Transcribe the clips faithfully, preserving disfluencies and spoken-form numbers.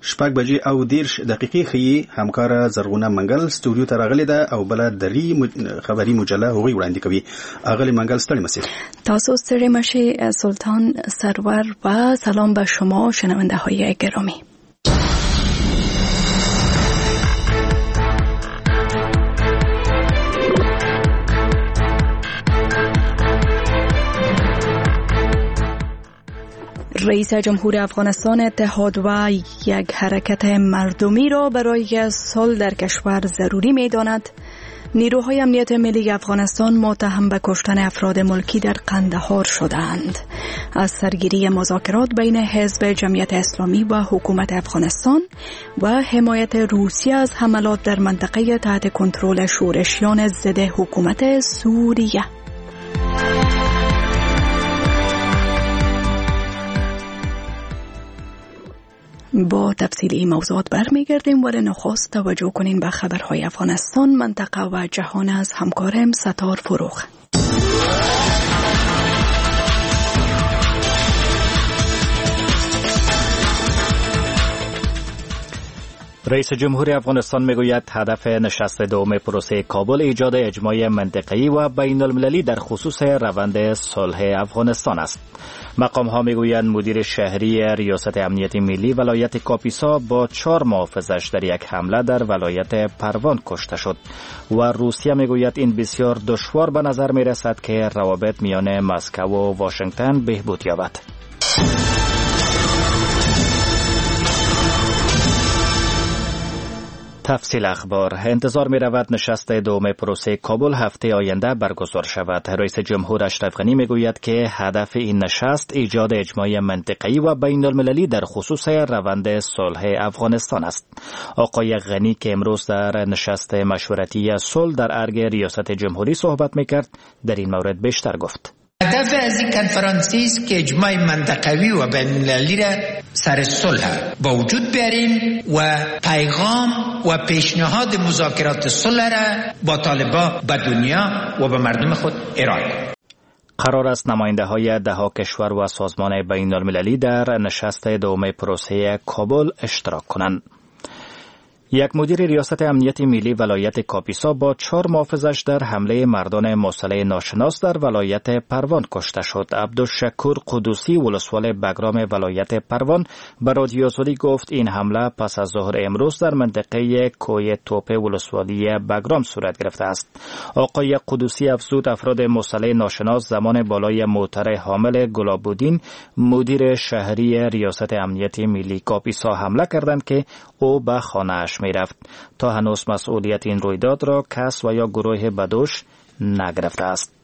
شپږ بجې او دیرش دقیقې ښیي. همکاره زرغونه منګل سټوډیو ته راغلې ده او بله دري خبري مجله هغوی وړاندې کوي. اغلې منګل ستړي مسئ. تاسو ستړي مشي سلطان سرور و سلام به شما شنونده های گرامی. رئیس جمهور افغانستان اتحاد و یک حرکت مردمی را برای صلح در کشور ضروری می داند. نیروهای امنیت ملی افغانستان متهم به کشتن افراد ملکی در قندهار شدند. از سرگیری مذاکرات بین حزب جمعیت اسلامی و حکومت افغانستان و حمایت روسیه از حملات در منطقه تحت کنترل شورشیان ضد حکومت سوریه. با تفصیل این موضوعات برمیگردیم، ولی نخست توجه کنیم به خبرهای افغانستان، منطقه و جهان از همکارم ستار فروغ. رئیس جمهور افغانستان میگوید هدف نشست دوم پروسه کابل ایجاد اجماع منطقه‌ای و بین المللی در خصوص روند صلح افغانستان است. مقام ها میگویند مدیر شهری ریاست امنیت ملی ولایت کاپیسا با چهار محافظش در یک حمله در ولایت پروان کشته شد و روسیه میگوید این بسیار دشوار به نظر میرسد که روابط میان مسکو و واشنگتن بهبود یابد. تفصیل اخبار. انتظار می رود نشست دوم پروسه کابل هفته آینده برگزار شود. رئیس جمهور اشرف غنی می گوید که هدف این نشست ایجاد اجماع منطقه‌ای و بین المللی در خصوص روند صلح افغانستان است. آقای غنی که امروز در نشست مشورتی صلح در ارگ ریاست جمهوری صحبت می کرد در این مورد بیشتر گفت. هدف از این کنفرانس است که اجماع منطقوی و بین المللی را سر صلح با وجود بیاریم و پیغام و پیشنهاد مذاکرات صلح را با طالبان به دنیا و به مردم خود ارائه کنیم. قرار است نماینده های ده ها کشور و سازمان بین المللی در نشست دوم پروسه کابل اشتراک کنند. یک مدیر ریاست امنیت ملی ولایت کاپیسا با چهار محافظش در حمله مردان مسلح ناشناس در ولایت پروان کشته شد. عبدالشکور قدوسی ولسوال بگرام ولایت پروان به رادیو آزادی گفت این حمله پس از ظهر امروز در منطقه کوی توپه ولسوالی بگرام صورت گرفته است. آقای قدوسی افزود افراد مسلح ناشناس زمان بالای موتر حامل گلابودین مدیر شهری ریاست امنیت ملی کاپیسا حمله کردند که او به خانه‌اش می رفت. تا هنوز مسئولیت این رویداد را کس و یا گروه بدوش نگرفته است.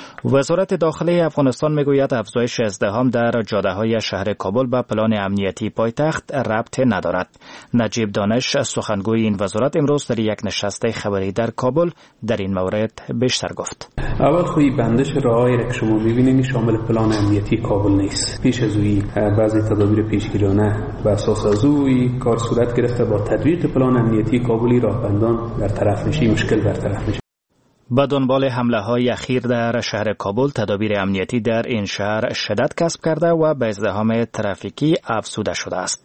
وزارت داخلی افغانستان میگوید افزایش ازدحام در جاده‌های شهر کابل به پلان امنیتی پایتخت ربط ندارد. نجیب دانش سخنگوی این وزارت امروز در یک نشست خبری در کابل در این مورد بیشتر گفت. اول خوی بندش راه‌ای را که شما می‌بینید شامل پلان امنیتی کابل نیست. پیش از اوی بعضی تدابیر پیشگیرانه و اساس از اوی کار صورت گرفته با تطبیق پلان امنیتی کابلی راهبندان در طرف نشی مشکل برطرف میشه. با دنبال حمله های اخیر در شهر کابل تدابیر امنیتی در این شهر شدت کسب کرده و به ازدحام ترافیکی افزوده شده است.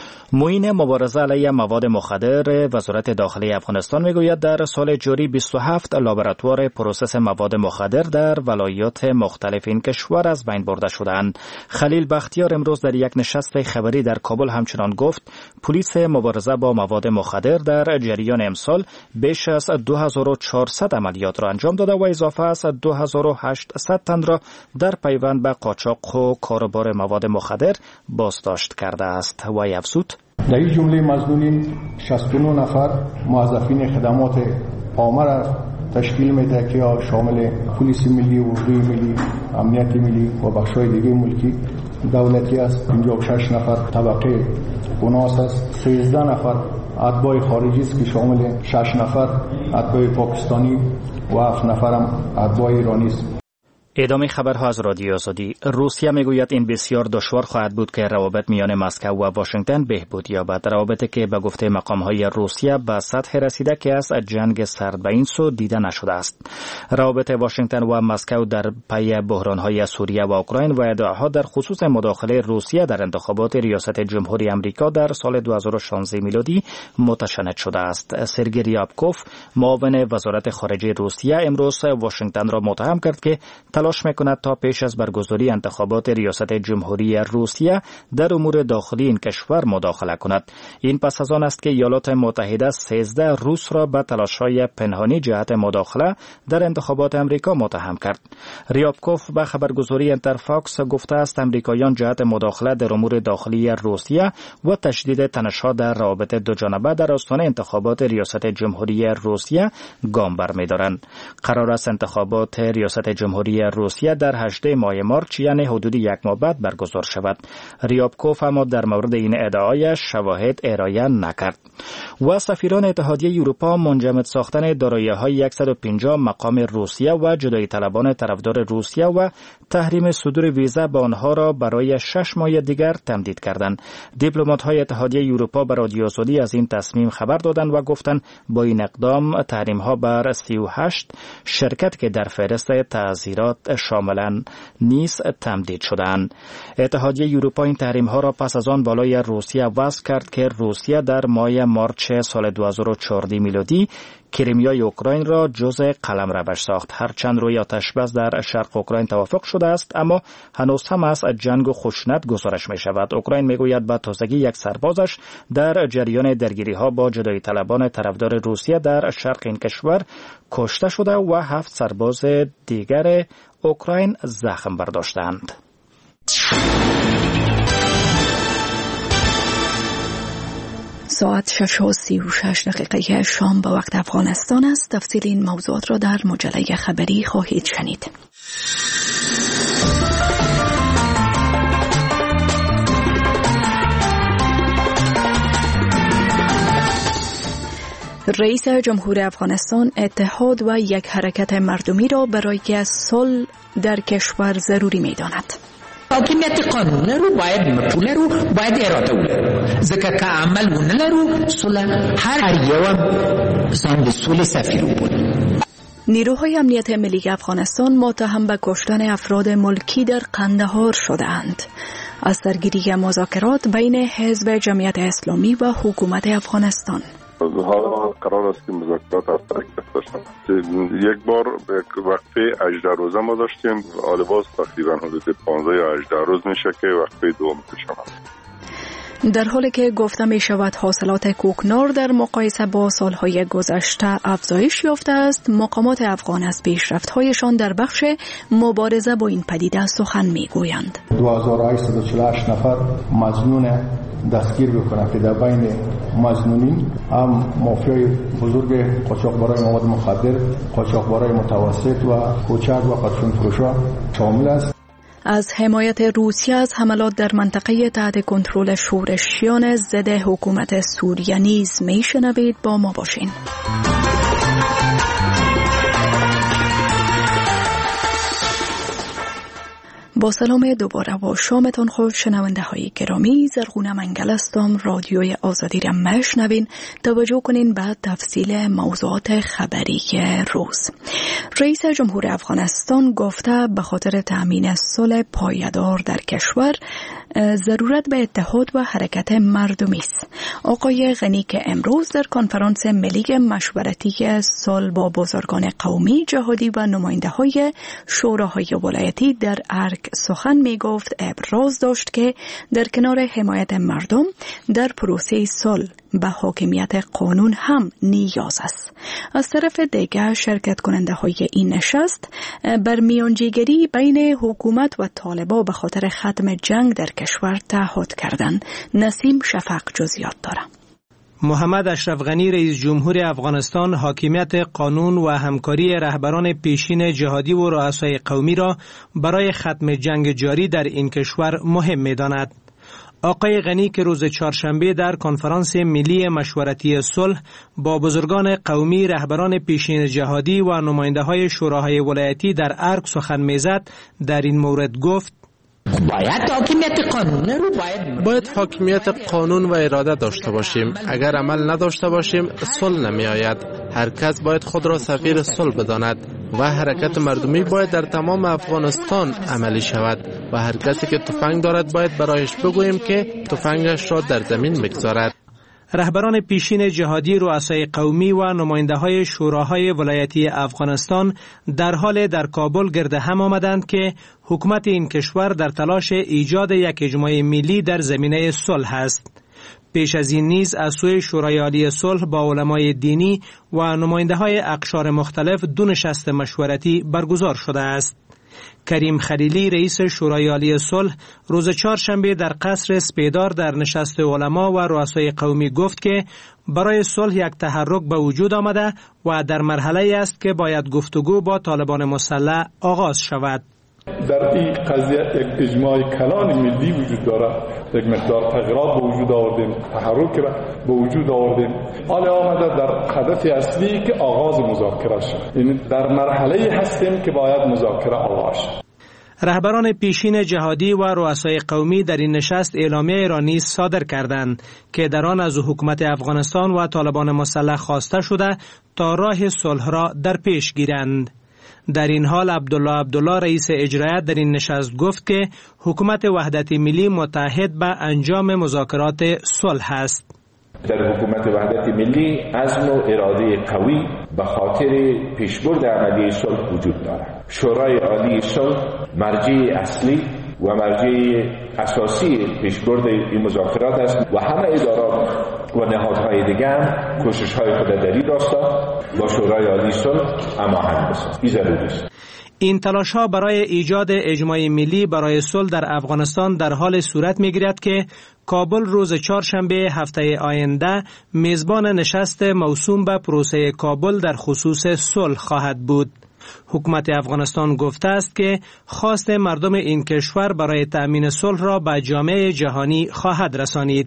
معین مبارزه علیه مواد مخدر وزارت داخلی افغانستان میگوید در سال جاری بیست و هفت لابراتوار پروسس مواد مخدر در ولایات مختلف این کشور از بین برده شدند. خلیل بختیار امروز در یک نشست خبری در کابل همچنان گفت پلیس مبارزه با مواد مخدر در جریان امسال بیش از دو هزار و چهارصد عملیات را انجام داده و اضافه از دو هزار و هشتصد تن را در پیوند به قاچاق و کاروبار مواد مخدر بازداشت کرده است. و افزود در این جمله مظنونین شصت و نه نفر موظفین خدمات عامه را تشکیل میده که شامل پلیس ملی، اردوی ملی، امنیت ملی و بخش‌های دیگه ملکی دولتی است. پنجاه و شش نفر طبقه اوناس است. سیزده نفر اتباع خارجی است که شامل شش نفر اتباع پاکستانی و هفت نفر هم اتباع ایرانی است. ادامه خبرها از رادیو آزادی. روسیه میگوید این بسیار دشوار خواهد بود که روابط میان مسکو و واشنگتن بهبود یابد. روابطی که به گفته مقام‌های روسیه به سطح رسیده که از جنگ سرد به این سو دیده نشده است. روابط واشنگتن و مسکو در پی بحران‌های سوریه و اوکراین و ادعاها در خصوص مداخله روسیه در انتخابات ریاست جمهوری آمریکا در سال دو هزار و شانزده میلادی متشنج شده است. سرگئی ریابکوف، معاون وزارت خارجه روسیه، امروز واشنگتن را متهم کرد که تلاش میکند تا پیش از برگزاری انتخابات ریاست جمهوری روسیه در امور داخلی این کشور مداخله کند. این پس از آن است که ایالات متحده سیزده روس را به تلاش‌های پنهانی جهت مداخله در انتخابات امریکا متهم کرد. ریابکوف به خبرگزاری انترفاکس گفته است امریکایان جهت مداخله در امور داخلی روسیه و تشدید تنش‌ها در روابط دوجانبه در آستانه انتخابات ریاست جمهوری روسیه گام برمی‌دارند. قرار است انتخابات ریاست جمهوری روسیه در هجدهم ماه مارچ یعنی حدود یک ماه بعد برگزار شود. ریابکوف اما در مورد این ادعایش شواهد ارائه نکرد. و سفیران اتحادیه اروپا منجمد ساختن دارایی‌های صد و پنجاه مقام روسیه و جدایی طلبان طرفدار روسیه و تحریم صدور ویزا به آنها را برای شش ماه دیگر تمدید کردند. دیپلمات‌های اتحادیه اروپا به رادیو آزادی از این تصمیم خبر دادند و گفتند با این اقدام تحریم‌ها بر سی و هشت شرکت که در فهرست تعزیرات شاملاً نیز تمدید شدند. اتحادیه اروپا این تحریم‌ها را پس از آن بالای روسیه وضع کرد که روسیه در ماه مارچ سال دو هزار و چهارده میلادی کریمیای اوکراین را جزء قلمروش ساخت. هرچند روی آتشبس در شرق اوکراین توافق شده است اما هنوز هم از جنگ و خشونت گزارش می شود. اوکراین می گوید به تازگی یک سربازش در جریان درگیری ها با جدایی طلبان طرفدار روسیه در شرق این کشور کشته شده و هفت سرباز دیگر اوکراین زخم برداشتند. ساعت شش و سی و شش دقیقه شام به وقت افغانستان است. تفصیل این موضوعات را در مجله خبری خواهید شنید. رئیس جمهور افغانستان اتحاد و یک حرکت مردمی را برای صلح در کشور ضروری می‌داند. حاکمیت قانون رو باید مطول رو باید اراده ولرو ځکه که عمل ونه لرو صلح هر یو ځان د صلح سفیر وبولي. نیروهای امنیت ملی افغانستان متهم به کشتن افراد ملکی در قندهار شده‌اند. از درگیری مذاکرات بین حزب جمعیت اسلامی و حکومت افغانستان. حالا قرار است که مذاکرات از طرف گرفته شود. یک بار وقفه هجده روزه ما داشتیم، حالا باز تقریبا حدود پانزده یا هجده روز میشه که وقفه دوم شود. در حالی که گفته می شود حاصلات کوکنار در مقایسه با سالهای گذشته افزایش یافته است، مقامات افغان از پیشرفت‌هایشان در بخش مبارزه با این پدیده سخن می گویند. دو هزار و هشتصد و چهل و هشت نفر مظنون دستگیر بکنه که در بین مظنونین هم مافیای بزرگ قاچاقبرای مواد مخدر، قاچاقبرای متوسط و کوچک و پترون فروشا شامل است. از حمایت روسیه از حملات در منطقه تحت کنترل شورشیان ضد حکومت سوریه نیز میشنوید. با ما باشین. با سلام دوباره و شامتان خوش شنونده های گرامی. زرغونه منگل هستم. رادیوی آزادی را مشنوین. توجه کنین به تفصیل موضوعات خبری روز. رئیس جمهور افغانستان گفته به خاطر تأمین صلح پایدار در کشور ضرورت به اتحاد و حرکت مردمی است. آقای غنی که امروز در کنفرانس ملی مشورتی صلح با بزرگان قومی، جهادی و نماینده های شوراهای ولایتی در ارگ سخن می گفت، ابراز داشت که در کنار حمایت مردم در پروسه صلح به حاکمیت قانون هم نیاز است. از طرف دیگر شرکت کننده های این نشست بر میانجیگری بین حکومت و طالبان به خاطر ختم جنگ در کشور تعهد کردند. نسیم شفق جزئیات دارد. محمد اشرف غنی رئیس جمهور افغانستان حاکمیت قانون و همکاری رهبران پیشین جهادی و رؤسای قومی را برای ختم جنگ جاری در این کشور مهم می‌داند. آقای غنی که روز چهارشنبه در کنفرانس ملی مشورتی صلح با بزرگان قومی، رهبران پیشین جهادی و نماینده‌های شوراهای ولایتی در ارگ سخن می‌زد، در این مورد گفت: باید حاکمیت قانون رو باید باید حاکمیت قانون و اراده داشته باشیم. اگر عمل نداشته باشیم صلح نمی آید. هر کس باید خود را سفیر صلح بداند و حرکت مردمی باید در تمام افغانستان عملی شود و هر کسی که تفنگ دارد باید برایش بگوییم که تفنگش را در زمین بگذارد. رهبران پیشین جهادی، رؤسای قومی و نماینده‌های شوراهای ولایتی افغانستان در حال در کابل گرد هم آمدند که حکومت این کشور در تلاش ایجاد یک اجماع ملی در زمینه صلح است. پیش از این نیز از سوی شورای عالی صلح با علمای دینی و نماینده‌های اقشار مختلف دو نشست مشورتی برگزار شده است. کریم خلیلی، رئیس شورای عالی صلح، روز چهارشنبه در قصر سپیدار در نشست علما و رؤسای قومی گفت که برای صلح یک تحرک به وجود آمده و در مرحله است که باید گفتگو با طالبان مسلح آغاز شود. در این قضیه یک اجماع کلان ملی وجود دارد. یک مقدار تغییرات به وجود آوردیم، تحرک به وجود آوردیم. حال آمده در هدف اصلی که آغاز مذاکره شد. یعنی در مرحله هستیم که باید مذاکره آغاز شد. رهبران پیشین جهادی و رؤسای قومی در این نشست اعلامیه را نیز صادر کردند که در آن از حکومت افغانستان و طالبان مسلح خواسته شده تا راه صلح را در پیش گیرند. در این حال عبدالله عبدالله، رئیس اجرایت، در این نشست گفت که حکومت وحدت ملی متحد به انجام مذاکرات صلح است. در حکومت وحدت ملی عزم و اراده قوی به خاطر پیشبرد عملی صلح وجود دارد. شورای عالی صلح مرجع اصلی و مرجع اساسی پیشبرد این مذاکرات است و همه ادارات و نهادهای دیگر هم کوشش‌های خود در این راستا با شورای عالی صلح هماهنگ باشند. این ضروری است. این تلاش‌ها برای ایجاد اجماع ملی برای صلح در افغانستان در حال صورت می‌گیرد که کابل روز چهارشنبه هفته آینده میزبان نشست موسوم به پروسه کابل در خصوص صلح خواهد بود. حکومت افغانستان گفته است که خواست مردم این کشور برای تأمین صلح را به جامعه جهانی خواهد رسانید.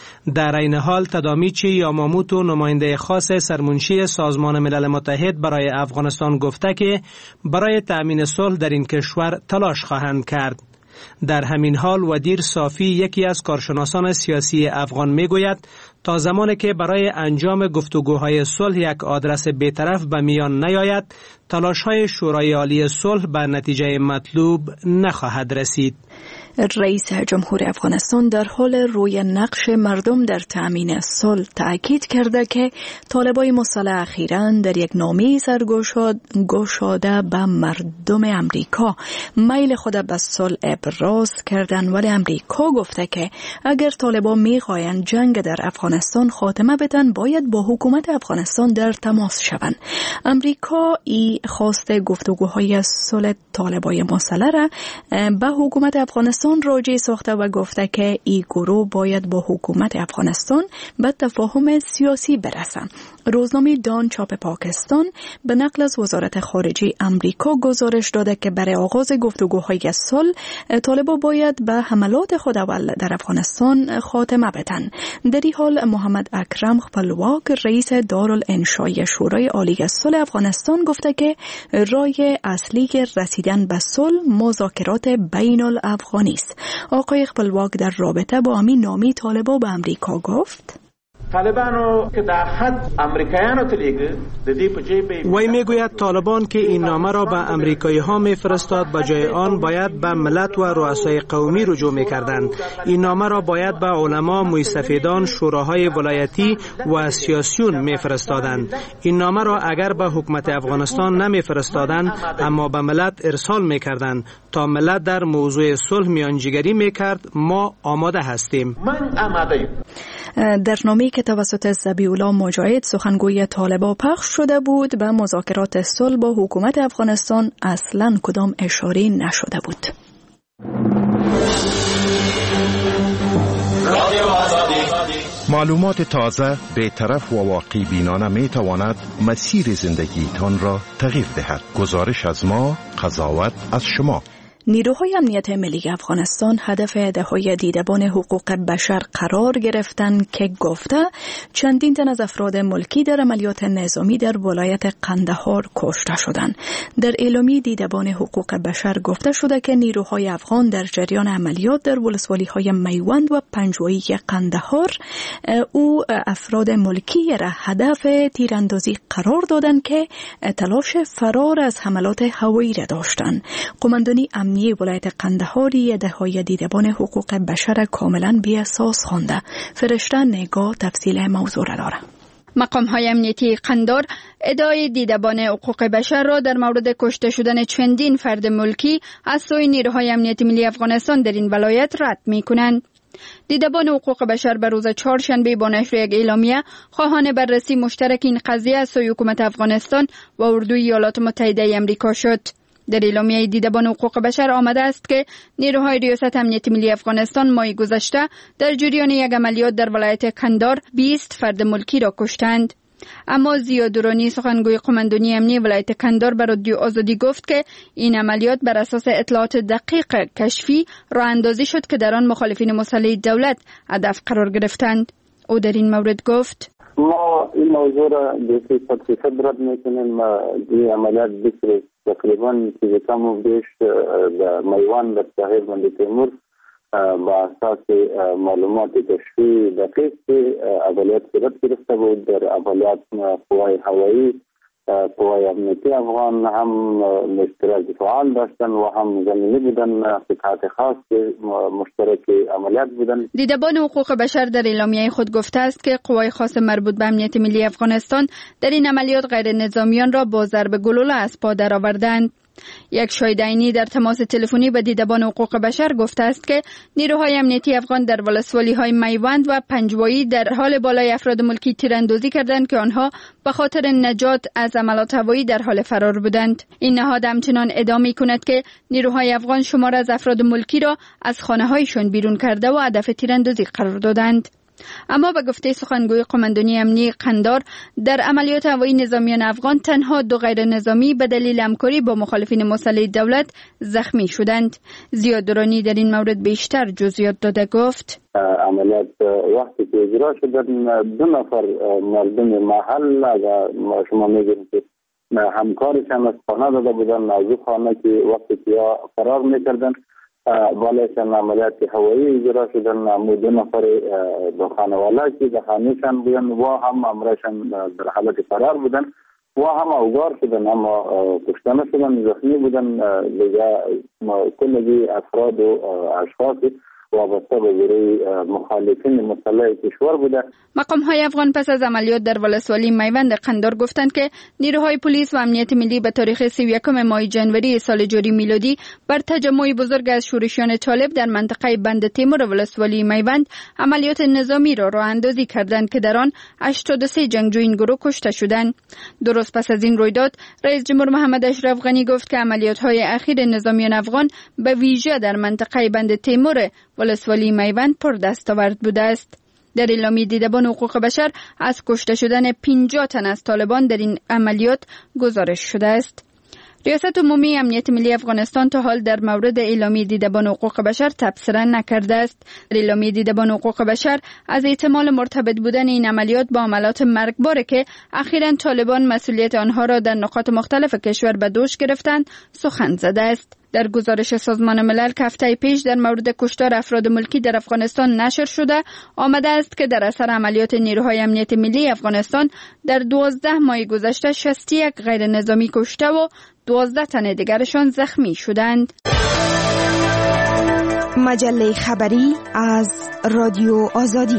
در این حال تدامیچی یاماموتو، نماینده خاص سرمنشی سازمان ملل متحد برای افغانستان گفته که برای تأمین صلح در این کشور تلاش خواهند کرد. در همین حال ودیر صافی، یکی از کارشناسان سیاسی افغان، میگوید تا زمانی که برای انجام گفتگوهای صلح یک آدرس بی‌طرف به میان نیاید، تلاش‌های شورای عالی صلح به نتیجه مطلوب نخواهد رسید. رئیس جمهور افغانستان در حال روی نقش مردم در تأمین صلح تأکید کرده که طالبای مسلح اخیراً در یک نامه سرگشاده به مردم امریکا میل خود به صلح ابراز کردند، ولی امریکا گفته که اگر طالبان میخواهند جنگ در افغانستان خاتمه بدن باید با حکومت افغانستان در تماس شوند. امریکا ای خواسته گفتگوهای صلح طالبای مسلح را به حکومت افغانستان راجع ساخته و گفته که این گروه باید با حکومت افغانستان به تفاهم سیاسی برسند. روزنامه دان چاپ پاکستان به نقل از وزارت خارجه امریکا گزارش داده که برای آغاز گفتگوهای صلح طالبان باید به حملات خود اول در افغانستان خاتمه بدن. در این حال محمد اکرم خپلواک، رئیس دارالانشای شورای عالی صلح افغانستان، گفته که راه اصلی رسیدن به صلح مذاکرات بین الافغانی است. آقای خپلواک در رابطه با همین نامه طالبان به امریکا گفت: طالبانو که در حد امریکایانو تلیگه ددی په جیب وی میگوید طالبان که این نامه را به امریکایی ها میفرستاد به جای آن باید به ملت و رؤسای قومی رجوع میکردند. این نامه را باید به علما، موسفیدان، شوراهای ولایتی و سیاسیون میفرستادند. این نامه را اگر به حکومت افغانستان نمیفرستادند اما به ملت ارسال میکردند تا ملت در موضوع صلح میانجیگری میکرد، ما آماده هستیم. من آماده. در نامه‌ای که توسط ذبیح الله مجاهد، سخنگوی طالبان، پخش شده بود به مذاکرات صلح با حکومت افغانستان اصلاً کدام اشاره نشده بود. معلومات تازه، بی‌طرف و واقعی بینانه می تواند مسیر زندگیتان را تغییر دهد. گزارش از ما، قضاوت از شما. نیروهای امنیت ملی افغانستان هدف ادعای دیدبان حقوق بشر قرار گرفتند که گفته چندین تن از افراد ملکی در عملیات نظامی در ولایت قندهار کشته شدند. در اعلامیه دیدبان حقوق بشر گفته شده که نیروهای افغان در جریان عملیات در ولسوالی‌های میوند و پنجوایی قندهار او افراد ملکی را هدف تیراندازی قرار دادند که تلاش فرار از حملات هوایی را داشتند. قماندانی امنیه ولایت قندهار ادعای دیدبان حقوق بشر کاملا بی اساس خوانده. فرشته نگاه تفصیل موضوع را دارد. مقام های امنیتی قندهار ادعای دیدبان حقوق بشر را در مورد کشته شدن چندین فرد ملکی از سوی نیروهای امنیت ملی افغانستان در این ولایت رد می کنند. دیدبان حقوق بشر بر روز چهارشنبه با نشر یک اعلامیه خواهان بررسی مشترک این قضیه از سوی حکومت افغانستان و اردوی ایالات متحده آمریکا شد. در اعلامیه دیدبان حقوق بشر آمده است که نیروهای ریاست امنیت ملی افغانستان ماه گذشته در جریان یک عملیات در ولایت قندهار بیست فرد ملکی را کشتند. اما ضیا درانی سخنگوی قماندانی امنیه ولایت قندهار به رادیو آزادی گفت که این عملیات بر اساس اطلاعات دقیق کشفی راه اندازی شد که در آن مخالفین مسلح دولت هدف قرار گرفتند. او در این مورد گفت: ما این موضوع را به صد فیصد رد میکنیم. این عملیات بسیار تقریبا که کم و بیش در میوان در ساحل بند تیمور با اساس معلومات کشفی دقیق عملیات صورت گرفته بود. در عملیات قوای هوایی، قوای امنیتی افغان هم اشتراک فعال داشتن و هم زمینی بودن، قطعات خاص مشترک عملیات بودن. دیدبان حقوق بشر در اعلامیه خود گفته است که قوای خاص مربوط به امنیت ملی افغانستان در این عملیات غیر نظامیان را با ضرب گلوله از پا درآوردند. یک شاهد عینی در تماس تلفنی به دیدبان حقوق بشر گفته است که نیروهای امنیتی افغان در ولسوالی‌های میوند و پنجوایی در حال بالای افراد ملکی تیراندازی کردند که آنها به خاطر نجات از حملات هوایی در حال فرار بودند. این نهاد همچنان ادعا می‌کند که نیروهای افغان شمار از افراد ملکی را از خانه‌هایشان بیرون کرده و هدف تیراندازی قرار دادند. اما به گفته سخنگوی قماندانی امنیه قندهار، در عملیات هوایی نظامیان افغان تنها دو غیر نظامی به دلیل همکاری با مخالفین مسلح دولت زخمی شدند. ضیا درانی در این مورد بیشتر جزئیات داده گفت: عملیات وقتی که اجرا شدن دو نفر مردم محل اگر شما میگید که همکارشان از خانه داده بودن، از خانه که وقتی که فرار میکردن بالایشان عملیات هوایی اجرا شدن. امو دو نفر دو خانواله که در خانهشان بودن و هم امرشان در حالت فرار بودن و هم اوگار شدن، اما کشته نشدن، زخمی بودن. دیگه کلی افراد و اشخاص وابسته به گروه مخالفین مسلح کشور بوده. مقام های افغان پس از عملیات در ولسوالی میوند قندهار گفتند که نیروهای پلیس و امنیت ملی به تاریخ سی و یکم ماه جنوری سال جاری میلادی بر تجمع بزرگ از شورشیان طالب در منطقه بند تیمور ولسوالی میوند عملیات نظامی را راه اندازی کردند که در آن هشتاد و سه جنگجو این گروه کشته شدند. درست پس از این رویداد رئیس جمهور محمد اشرف غنی گفت که عملیات های اخیر نظامیان افغان به ویژه در منطقه بند تیمور ولسوالی میوند پر دستاورد بوده است. در اعلامیه دیدبان حقوق بشر از کشته شدن پنجاه تن از طالبان در این عملیات گزارش شده است. ریاست عمومی امنیت ملی افغانستان تا حال در مورد اعلامیه دیدبان حقوق بشر تبصره نکرده است. در اعلامیه دیدبان حقوق بشر از احتمال مرتبط بودن این عملیات با عملیات مرگبار که اخیراً طالبان مسئولیت آنها را در نقاط مختلف کشور به دوش گرفتند سخن زده است. در گزارش سازمان ملل که هفته پیش در مورد کشتار افراد ملکی در افغانستان نشر شده آمده است که در اثر عملیات نیروهای امنیت ملی افغانستان در دوازده ماه گذشته شصت و یک غیر نظامی کشته و دوازده تن دیگرشان زخمی شدند. مجله خبری از رادیو آزادی.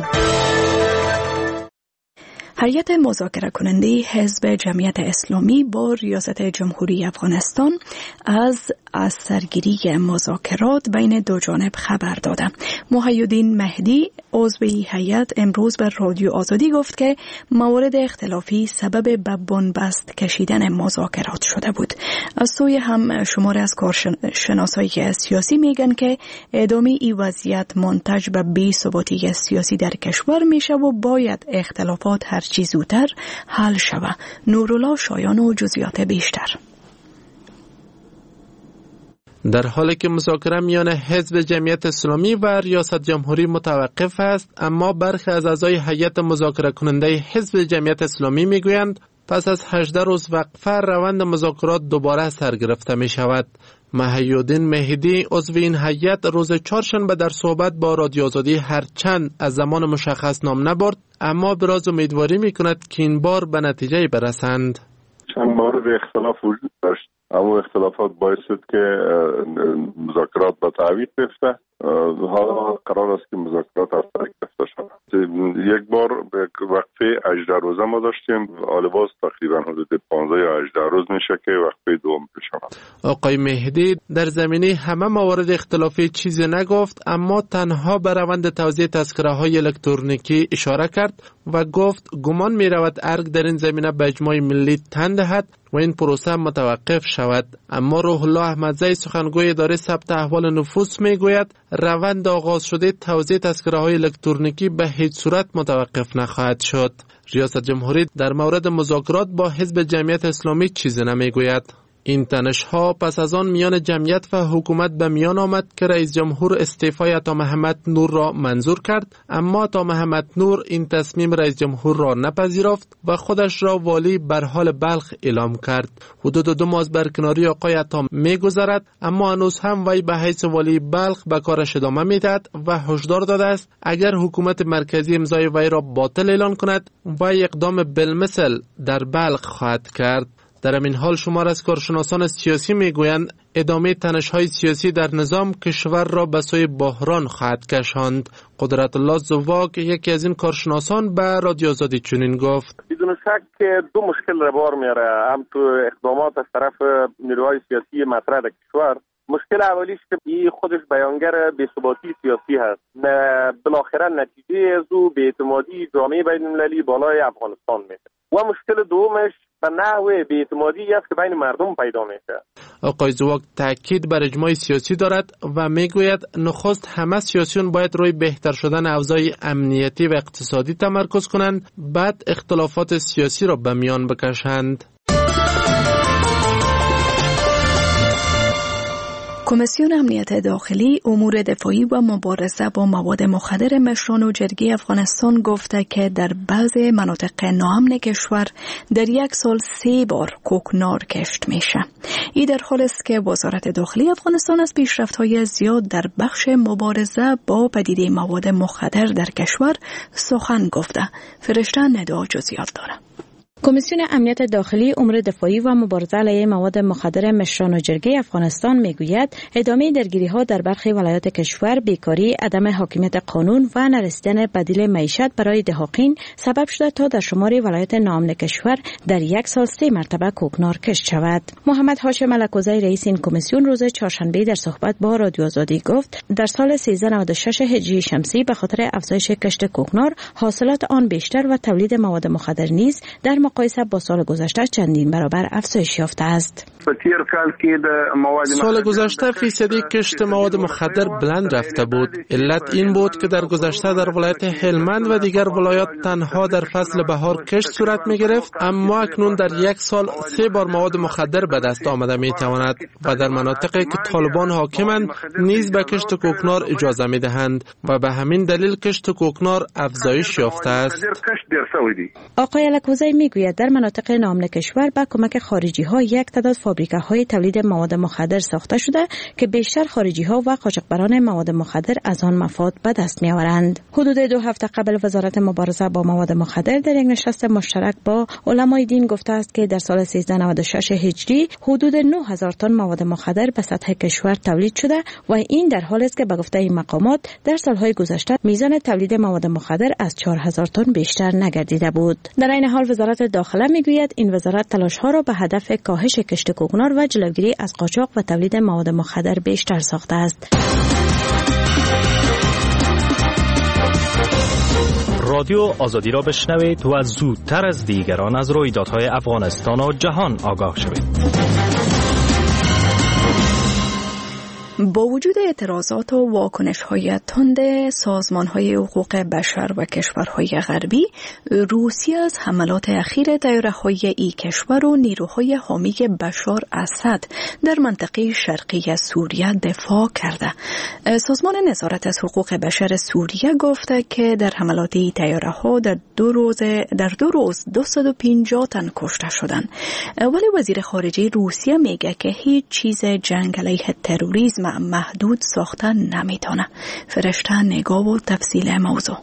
هیئت مذاکره کننده حزب جمعیت اسلامی با ریاست جمهوری افغانستان از از سرگیری مذاکرات بین دو جانب خبر داده. محی‌الدین مهدی عضو هیئت امروز بر رادیو آزادی گفت که موارد اختلافی سبب به بنبست کشیدن مذاکرات شده بود. از سوی هم شمار از کارشناسای سیاسی میگن که ادامه این وضعیت منتج به بی‌ثباتی سیاسی در کشور میشه و باید اختلافات هر چی زودتر حل شود. نورالله شایان و جزئیات بیشتر. در حالی که مذاکره میان حزب جمعیت اسلامی و ریاست جمهوری متوقف است، اما برخی از اعضای هیئت مذاکره کننده حزب جمعیت اسلامی میگویند پس از هجده روز وقفه روند مذاکرات دوباره سرگرفته می شود. محی‌الدین مهدی عضو این هیئت روز چهارشنبه در صحبت با رادیو آزادی هرچند از زمان مشخص نام نبرد، اما براز امیدواری می کند که این بار به نتیجه برسند. چند مورد اختلاف وجود داشت، اما اختلافات باعث شد که مذاکرات به تعویق بیفته. حالا قرار است که مذاکرات از سر گرفته شود. یک بار وقفه هجده روزه ما داشتیم، حالا باز تقریبا حدود پانزده یا هجده روز میشه که وقفه دوم بشود. آقای مهدی در زمینه همه موارد اختلافی چیزی نگفت، اما تنها به روند توزیع تذکره های الکترونیکی اشاره کرد و گفت گمان می رود ارگ در این زمینه به اجماع ملی تن دهد و این پروسه متوقف شود. اما روح الله احمدزی سخنگوی اداره ثبت احوال نفوس می گوید روند آغاز شده توزیع تذکره های الکترونیکی به هیچ صورت متوقف نخواهد شد. ریاست جمهوری در مورد مذاکرات با حزب جمعیت اسلامی چیزی نمی گوید. این تنش ها پس از آن میان جمعیت و حکومت به میان آمد که رئیس جمهور استعفای عطا محمد نور را منظور کرد، اما عطا محمد نور این تصمیم رئیس جمهور را نپذیرفت و خودش را والی بر حال بلخ اعلام کرد. حدود دو ماه از برکناری آقای عطا می‌گذرد، اما هنوز هم وی به حیث والی بلخ به کارش ادامه می‌دهد و هشدار داده است اگر حکومت مرکزی امضای وی را باطل اعلان کند وی اقدام بالمثل در بلخ خواهد کرد. در این حال شمار از کارشناسان سیاسی میگویند ادامه تنش‌های سیاسی در نظام کشور را به سوی بحران خواهد کشاند. قدرت الله زواک یکی از این کارشناسان به رادیو آزادی چنین گفت: بدون شک که دو مشکل را بار میاره، هم تو اقدامات از طرف نیروهای سیاسی مطرح در کشور. مشکل اولیش که این خودش بیانگر بی‌ثباتی سیاسی هست، بالاخره نتیجه از او بی‌اعتمادی جامعه بین‌المللی بالای افغانستان میشه. و مشکل دومش به نحو بی‌اعتمادی است که بین مردم پیدا میشه. آقای زواک تاکید بر اجماع سیاسی دارد و میگوید نخست همه سیاسیون باید روی بهتر شدن اوضاع امنیتی و اقتصادی تمرکز کنند، بعد اختلافات سیاسی را به میان بکشند. کمیسیون امنیت داخلی امور دفاعی و مبارزه با مواد مخدر مشران و جرگه افغانستان گفته که در بعضی مناطق ناامن کشور در یک سال سه بار کوکنار کشت میشه. این در حالی است که وزارت داخلی افغانستان از پیشرفت‌های زیاد در بخش مبارزه با پدیده مواد مخدر در کشور سخن گفته. فرشته ندا جزئیات داره. کمیسیون امنیت داخلی امور دفاعی و مبارزه علیه مواد مخدر مشران و جرگه افغانستان میگوید ادامه درگیری‌ها در برخی ولایات کشور، بیکاری، عدم حاکمیت قانون و نرسیدن بدیل معیشت برای دهاقین سبب شده تا در شمار ولایات ناامن کشور در یک سال سه مرتبه کوکنار کشت شود. محمد هاشم ملکوزی رئیس این کمیسیون روز چهارشنبه در صحبت با رادیو آزادی گفت در سال سیزده نود و شش هجری شمسی به خاطر افزایش کشت کوکنار حاصلات آن بیشتر و تولید مواد مخدر نیز در مقایسه با سال گذشته چندین برابر افزایش یافته است. سال گذشته فیصدی کشت مواد مخدر بلند رفته بود. علت این بود که در گذشته در ولایت هلمند و دیگر ولایات تنها در فصل بهار کشت صورت می گرفت، اما اکنون در یک سال سه بار مواد مخدر به دست آمده می تواند و در مناطقی که طالبان حاکمند نیز به کشت کوکنار اجازه می دهند و به همین دلیل کشت کوکنار افزایش یافته است. آقای الکوزی می گوید در مناطق ناامن کشور با کمک خارجی ها یک تعداد فابریکه های تولید مواد مخدر ساخته شده که بیشتر خارجی ها و قاچاقبران مواد مخدر از آن مفاد به دست می آورند. حدود دو هفته قبل وزارت مبارزه با مواد مخدر در یک نشست مشترک با علمای دین گفته است که در سال سیزده نود و شش هجری حدود نه هزار تن مواد مخدر به سطح کشور تولید شده و این در حالی است که به گفته این مقامات در سالهای گذشته میزان تولید مواد مخدر از چهار هزار تن بیشتر نگردیده بود. در این حال وزارت داخله میگوید این وزارت تلاش‌ها را به هدف کاهش کشت کوکنار و جلوگیری از قاچاق و تولید مواد مخدر بیشتر ساخته است. رادیو آزادی را بشنوید و زودتر از دیگران از رویدادهای افغانستان و جهان آگاه شوید. با وجود اعتراضات و واکنش‌های تند سازمان‌های حقوق بشر و کشورهای غربی، روسیه از حملات اخیر طیاره‌های این کشور و نیروهای حامی بشار اسد در منطقه شرقی سوریه دفاع کرده. سازمان نظارت از حقوق بشر سوریه گفته که در حملات این طیاره‌ها در دو روز در دو روز دویست و پنجاه تن کشته شدند. ولی وزیر خارجه روسیه میگه که هیچ چیز جنگ علیه تروریسم محدود ساخته نمیتونه. فرشته نگاه و تفصیل موضوع.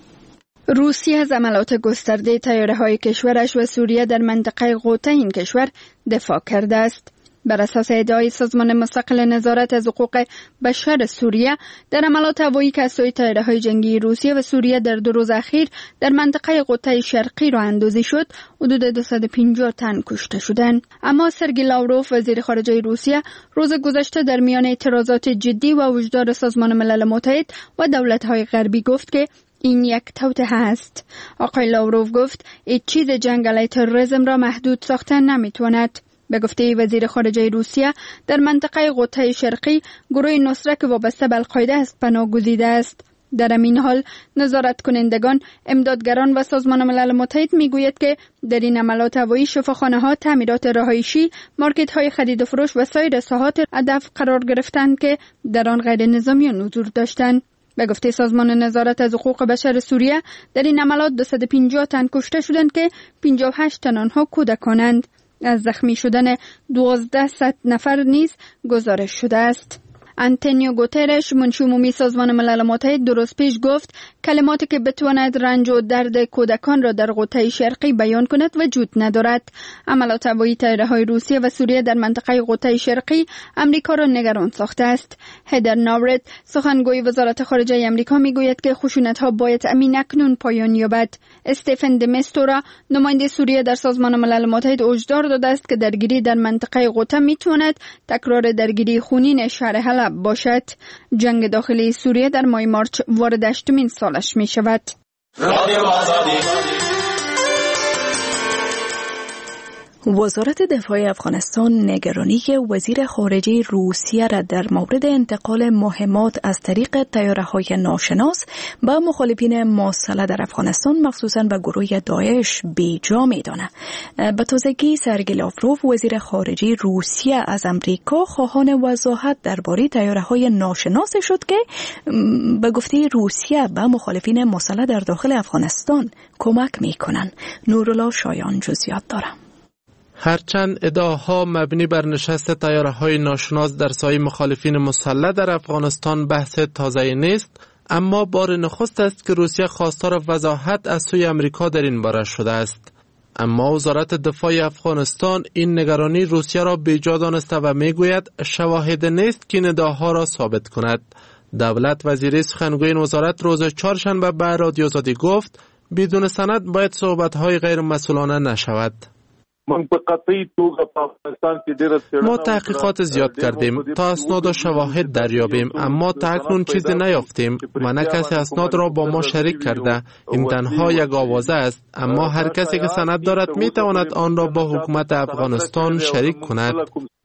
روسیه از عملات گسترده طیاره‌های کشورش و سوریه در منطقه غوطه این کشور دفاع کرده است. بر اساس ادعای سازمان مستقل نظارت از حقوق بشر سوریه، در عملات هوایی که از سوی طیاره‌های جنگی روسیه و سوریه در دو روز اخیر در منطقه غوطه شرقی راه اندازی شد، حدود دویست و پنجاه تن کشته شدند. اما سرگئی لاوروف، وزیر خارجه روسیه، روز گذشته در میان اعتراضات جدی و وجدار سازمان ملل متحد و دولت‌های غربی گفت که این یک توطئه است. آقای لاوروف گفت هیچ چیز جنگ علیه تروریسم را محدود ساختن نمیتواند. به گفته وزیر خارجه روسیه، در منطقه غوطه شرقی گروه نصره که وابسته به القاعده است پناه گزیده است. در این حال نظارت کنندگان، امدادگران و سازمان ملل متحد میگوید که در این عملات هوایی شفاخانه‌ها، تعمیرات رهایشی، مارکت‌های خرید و فروش و سایر ساحات هدف قرار گرفتند که در آن غیر نظامیان حضور داشتند. به گفته سازمان نظارت از حقوق بشر سوریه، در این عملات دویست و پنجاه تن کشته شدند که پنجاه و هشت تن آنها کودکانند. از زخمی شدن دوازده نفر نیز گزارش شده است. آنتونیو گوترش، منشی عمومی سازمان ملل متحد، دو روز پیش گفت کلماتی که بتواند رنج و درد کودکان را در غوطه شرقی بیان کند وجود ندارد. عملات هوایی طیاره‌های روسیه و سوریه در منطقه غوطه شرقی امریکا را نگران ساخته است. هدر ناورت، سخنگوی وزارت خارجه امریکا، میگوید که خشونت‌ها باید امین اکنون پایان یابد. استفن دمستورا، نماینده سوریه در سازمان ملل متحد، هشدار داده است که درگیری در منطقه غوطه میتواند تکرار درگیری خونین شهر حلب باشد. جنگ داخلی سوریه در ماه مارچ وارد هشتمین سالش می شود. وزارت دفاع افغانستان نگرانی وزیر خارجه روسیه را در مورد انتقال مهمات از طریق طیاره‌های ناشناس به مخالفین مسلح در افغانستان، مخصوصاً به گروه داعش، بیجا می‌داند. به تازگی سرگئی لاوروف، وزیر خارجه روسیه، از امریکا خواهان وضاحت درباره طیاره‌های ناشناس شد که به گفته روسیه به مخالفین مسلح در داخل افغانستان کمک می‌کنند. نورالله شایان جزئیات دارد. هرچند ادعاها مبنی بر نشست طیاره‌های ناشناس در سایه مخالفین مسلح در افغانستان بحث تازه‌ای نیست، اما بار نخست است که روسیه خواستار وضاحت از سوی امریکا در این باره شده است. اما وزارت دفاع افغانستان این نگرانی روسیه را بیجا دانسته و میگوید شواهد نیست که این ادعاها را ثابت کند. دولت وزیر سخنگوی این وزارت روز چهارشنبه به رادیو آزادی گفت بدون سند باید صحبت‌های غیر مسئولانه نشود. ما تحقیقات زیاد کردیم تا اسناد و شواهد دریابیم، اما تا اکنون چیزی نیافتیم و نه کسی اسناد را با ما شریک کرده. این تنها یک آوازه است، اما هر کسی که سند دارد می تواند آن را با حکومت افغانستان شریک کند.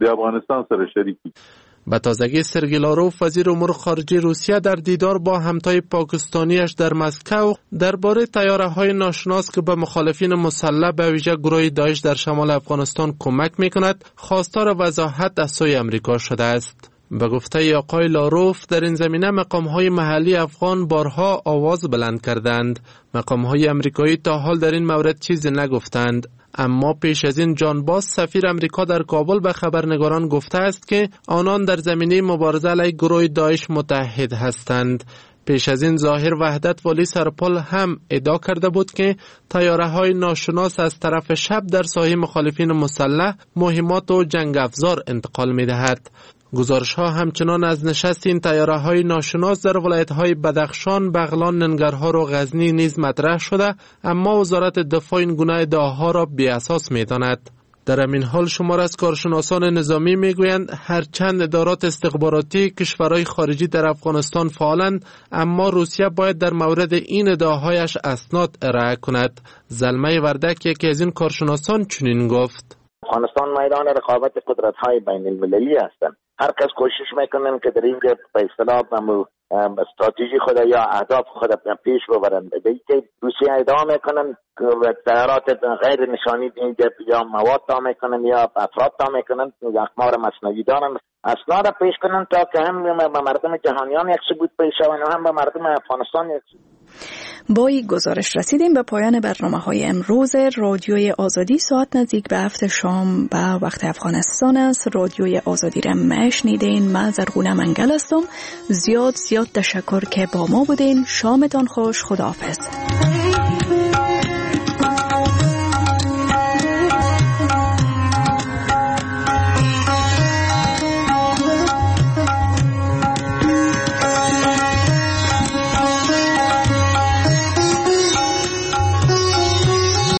به تازگی سرگئی لاوروف، وزیر امور خارجه روسیه، در دیدار با همتای پاکستانیش در مسکو درباره طیاره‌های ناشناس که به مخالفین مسلح به ویژه گروه داعش در شمال افغانستان کمک می‌کند، خواستار وضاحت از سوی امریکا شده است. به گفته آقای لاوروف، در این زمینه مقام‌های محلی افغان بارها آواز بلند کردند. مقام‌های امریکایی تا حال در این مورد چیزی نگفتند. اما پیش از این جان باس، سفیر امریکا در کابل، به خبرنگاران گفته است که آنان در زمینه مبارزه علیه گروه داعش متحد هستند. پیش از این ظاهر وحدت والی سرپل هم ادعا کرده بود که طیاره‌های ناشناس از طرف شب در ساحه مخالفین مسلح مهمات و جنگ افزار انتقال می‌دهد. گزارش‌ها همچنان از نشست این طیاره‌های ناشناس در ولایت‌های بدخشان، بغلان، ننگرهار و غزنی نیز مطرح شده، اما وزارت دفاع این گونه ادعاها را بی‌اساس می‌داند. در همین حال شمار از کارشناسان نظامی میگویند هرچند ادارات استخباراتی کشورهای خارجی در افغانستان فعالند، اما روسیه باید در مورد این ادعاهایش اسناد ارائه کند. زلمه وردک، یکی از این کارشناسان، چنین گفت: افغانستان میدان رقابت قدرت‌های بین المللی هستند. هر کس کوشش میکنن که در اینجا به اصطلاح استراتژی خود یا اهداف خود پیش ببرن. دیگه روسیه ادعا میکنن که تیارات غیر نشانی اینجا یا مواد تا میکنن یا افراد تا میکنن، اقمار مصنوعی دارن، اسناد پیش کنن تا که هم به مردم جهانیان یک ثبوت پیش شون و هم به مردم افغانستان یک ثبوت. با این گزارش رسیدیم به پایان برنامه های امروز رادیوی آزادی. ساعت نزدیک به هفت شام به وقت افغانستان است. رادیوی آزادی را میشنیدین. من زرغونه منگل هستم. زیاد زیاد تشکر که با ما بودین. شامتان خوش. خداحافظ.